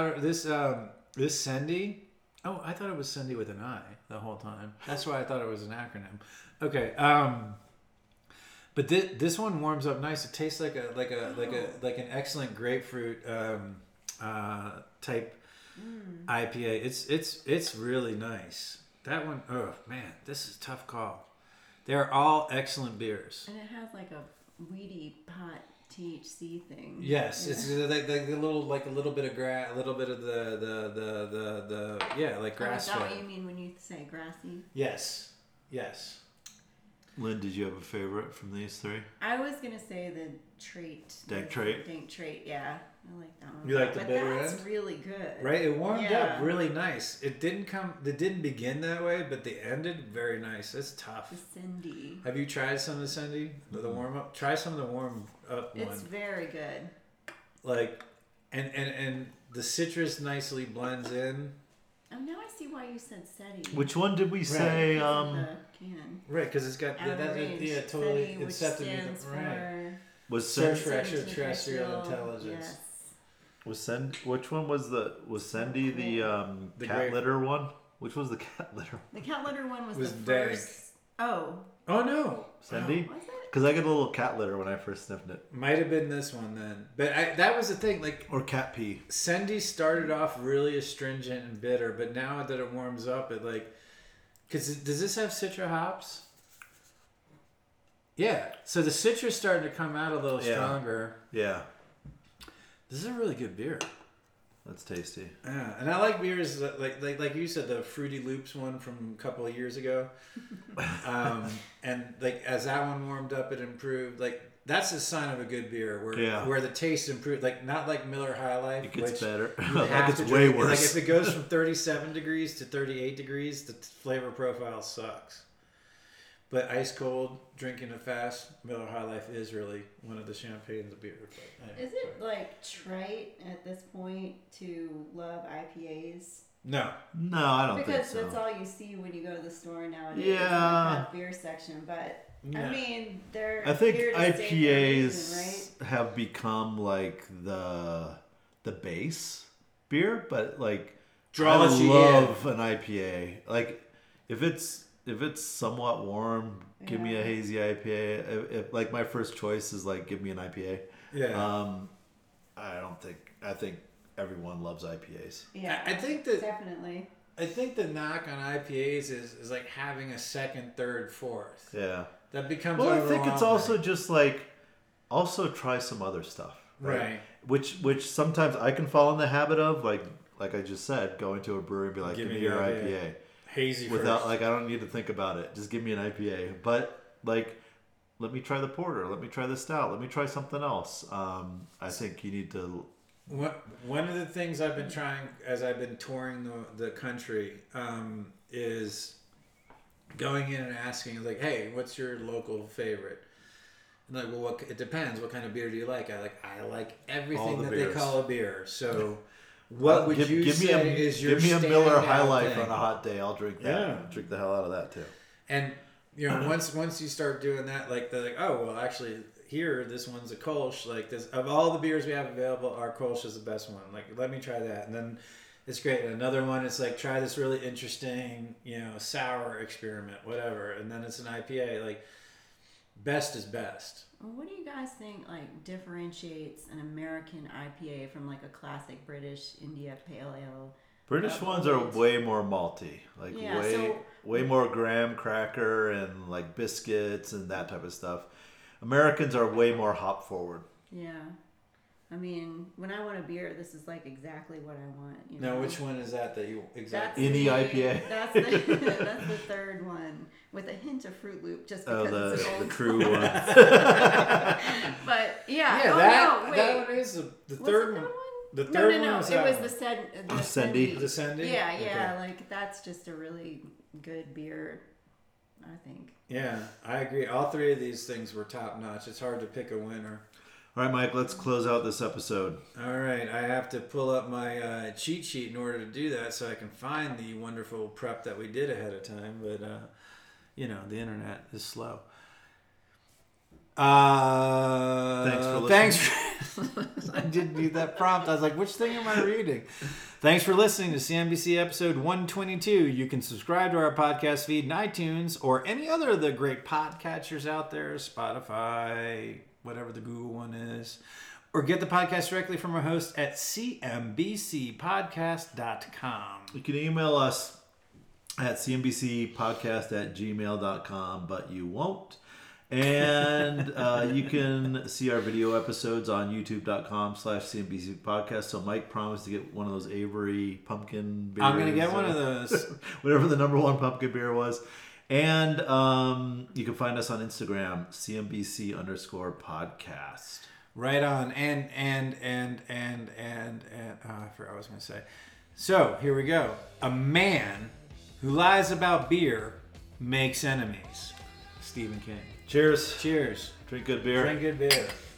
[SPEAKER 1] Sendy. Oh, I thought it was Sendy with an I the whole time. That's why I thought it was an acronym. Okay. But this one warms up nice. It tastes like an excellent grapefruit type IPA. It's really nice. That one, oh man, this is a tough call. They're all excellent beers.
[SPEAKER 3] And it has like a weedy pot THC thing.
[SPEAKER 1] Yes, it's like a little bit of grass, a little bit of the like grass.
[SPEAKER 3] Is that what you mean when you say grassy?
[SPEAKER 1] Yes.
[SPEAKER 2] Lynn, did you have a favorite from these 3?
[SPEAKER 3] I was gonna say the trait.
[SPEAKER 2] Dank Trait.
[SPEAKER 3] Dank Trait, yeah. I like that one.
[SPEAKER 1] You like the
[SPEAKER 3] but
[SPEAKER 1] bitter
[SPEAKER 3] that's
[SPEAKER 1] end?
[SPEAKER 3] really good.
[SPEAKER 1] Right, it warmed up really nice. It didn't begin that way, but they ended very nice. It's tough.
[SPEAKER 3] The Sendy.
[SPEAKER 1] Have you tried some of the Sendy? The warm up? Try some of the warm up one.
[SPEAKER 3] It's very good.
[SPEAKER 1] Like, and the citrus nicely blends in.
[SPEAKER 3] Oh, now I see why you said SETI.
[SPEAKER 2] Which one did we say?
[SPEAKER 3] The can.
[SPEAKER 1] Right, because it's got
[SPEAKER 3] Outer
[SPEAKER 1] totally.
[SPEAKER 3] SETI,
[SPEAKER 1] It's set to be
[SPEAKER 3] stands
[SPEAKER 1] right.
[SPEAKER 2] Was
[SPEAKER 1] Search
[SPEAKER 2] Sendy?
[SPEAKER 1] for extraterrestrial intelligence.
[SPEAKER 3] Yes.
[SPEAKER 2] Which one was Sendy the cat
[SPEAKER 1] grape.
[SPEAKER 2] litter one? Which was the cat litter?
[SPEAKER 3] The cat litter one was the
[SPEAKER 1] dank.
[SPEAKER 3] first. Oh.
[SPEAKER 1] Oh no,
[SPEAKER 2] Sendy?
[SPEAKER 3] Was it?
[SPEAKER 2] Because I get a little cat litter when I first sniffed it.
[SPEAKER 1] might have been this one then. But that was the thing. Like,
[SPEAKER 2] Or cat pee.
[SPEAKER 1] Sendy started off really astringent and bitter, but now that it warms up, it like, because does this have citra hops? Yeah. So the citrus starting to come out a little stronger.
[SPEAKER 2] Yeah.
[SPEAKER 1] This is a really good beer.
[SPEAKER 2] That's tasty.
[SPEAKER 1] Yeah, and I like beers that, like you said, the Fruity Loops one from a couple of years ago. And like as that one warmed up, it improved. Like that's a sign of a good beer where the taste improved. Like not like Miller High Life.
[SPEAKER 2] It gets better.
[SPEAKER 1] Like
[SPEAKER 2] it's way worse.
[SPEAKER 1] Like if it goes from 37 degrees to 38 degrees, the flavor profile sucks. But ice cold, drinking it fast, Miller High Life is really one of the champagnes of beer. But,
[SPEAKER 3] Is it like trite at this point to love IPAs?
[SPEAKER 1] No,
[SPEAKER 2] I don't think
[SPEAKER 3] Because
[SPEAKER 2] so.
[SPEAKER 3] that's all you see when you go to the store nowadays.
[SPEAKER 2] Yeah.
[SPEAKER 3] In the craft beer section, but
[SPEAKER 1] no.
[SPEAKER 3] I mean, they're.
[SPEAKER 2] I think
[SPEAKER 3] here to stay for a
[SPEAKER 2] IPAs
[SPEAKER 3] reason, right?
[SPEAKER 2] have become like the base beer, but like
[SPEAKER 1] Draws
[SPEAKER 2] I
[SPEAKER 1] you
[SPEAKER 2] love an IPA. Like If it's somewhat warm, give me a hazy IPA. If like my first choice is like give me an IPA.
[SPEAKER 1] Yeah.
[SPEAKER 2] I think everyone loves IPAs.
[SPEAKER 3] Yeah,
[SPEAKER 1] I think that
[SPEAKER 3] definitely.
[SPEAKER 1] I think the knock on IPAs is like having a second, third, fourth.
[SPEAKER 2] Yeah.
[SPEAKER 1] That becomes
[SPEAKER 2] Well, I think it's
[SPEAKER 1] overwhelming.
[SPEAKER 2] also just like also try some other stuff.
[SPEAKER 1] Right.
[SPEAKER 2] Which sometimes I can fall in the habit of like I just said, going to a brewery and be like, give me your IPA.
[SPEAKER 1] Hazy
[SPEAKER 2] Without
[SPEAKER 1] first.
[SPEAKER 2] like I don't need to think about it. Just give me an IPA. But like let me try the porter, let me try the stout, let me try something else. I think you need to
[SPEAKER 1] One of the things I've been trying as I've been touring the country is going in and asking like, hey, what's your local favorite? And like, well, it depends. What kind of beer do you like? I like everything that
[SPEAKER 2] beers.
[SPEAKER 1] they call a beer. So, what would you
[SPEAKER 2] give
[SPEAKER 1] say
[SPEAKER 2] me
[SPEAKER 1] is your
[SPEAKER 2] give me a Miller
[SPEAKER 1] standout
[SPEAKER 2] High Life
[SPEAKER 1] thing?
[SPEAKER 2] on a hot day? I'll drink that.
[SPEAKER 1] Yeah.
[SPEAKER 2] Drink the hell out of that too.
[SPEAKER 1] And once you start doing that, like they're like, oh well, actually here this one's a Kolsch. Like this of all the beers we have available, our Kolsch is the best one. Like let me try that, and then it's great. And another one, it's like try this really interesting, sour experiment, whatever. And then it's an IPA. Like best is best.
[SPEAKER 3] Well, what do you guys think like differentiates an American IPA from like a classic British India Pale Ale?
[SPEAKER 2] British ones are way more malty, like
[SPEAKER 3] Yeah,
[SPEAKER 2] way more graham cracker and like biscuits and that type of stuff. Americans are way more hop forward.
[SPEAKER 3] Yeah. I mean, when I want a beer, this is like exactly what I want.
[SPEAKER 1] Now, which one is that you exactly?
[SPEAKER 2] Any IPA.
[SPEAKER 3] That's the third one with a hint of Fruit Loop, just because it's an
[SPEAKER 2] the
[SPEAKER 3] old
[SPEAKER 2] true
[SPEAKER 3] school.
[SPEAKER 2] one.
[SPEAKER 3] But yeah,
[SPEAKER 1] that one is the third one. The
[SPEAKER 3] No,
[SPEAKER 1] third one was
[SPEAKER 3] it
[SPEAKER 1] that
[SPEAKER 3] was
[SPEAKER 1] one.
[SPEAKER 3] the
[SPEAKER 2] Sendy.
[SPEAKER 1] The Sendy?
[SPEAKER 3] Yeah,
[SPEAKER 1] Okay.
[SPEAKER 3] like that's just a really good beer, I think.
[SPEAKER 1] Yeah, I agree. All three of these things were top notch. It's hard to pick a winner.
[SPEAKER 2] All right, Mike, let's close out this episode.
[SPEAKER 1] All right, I have to pull up my cheat sheet in order to do that so I can find the wonderful prep that we did ahead of time. But, the internet is slow.
[SPEAKER 2] Thanks for listening.
[SPEAKER 1] I didn't need that prompt. I was like, which thing am I reading? Thanks for listening to CNBC episode 122. You can subscribe to our podcast feed in iTunes or any other of the great podcatchers out there, Spotify, whatever the Google one is, or get the podcast directly from our host at cnbcpodcast.com.
[SPEAKER 2] You can email us at cnbcpodcast@gmail.com, but you won't. And you can see our video episodes on youtube.com/CNBC podcast. So Mike promised to get one of those Avery pumpkin beers.
[SPEAKER 1] I'm going to get one of those.
[SPEAKER 2] Whatever the number one pumpkin beer was. And you can find us on Instagram, CNBC_podcast.
[SPEAKER 1] Right on. And I forgot what I was going to say. So here we go. A man who lies about beer makes enemies. Stephen King.
[SPEAKER 2] Cheers.
[SPEAKER 1] Cheers.
[SPEAKER 2] Drink good beer.
[SPEAKER 1] Drink good beer.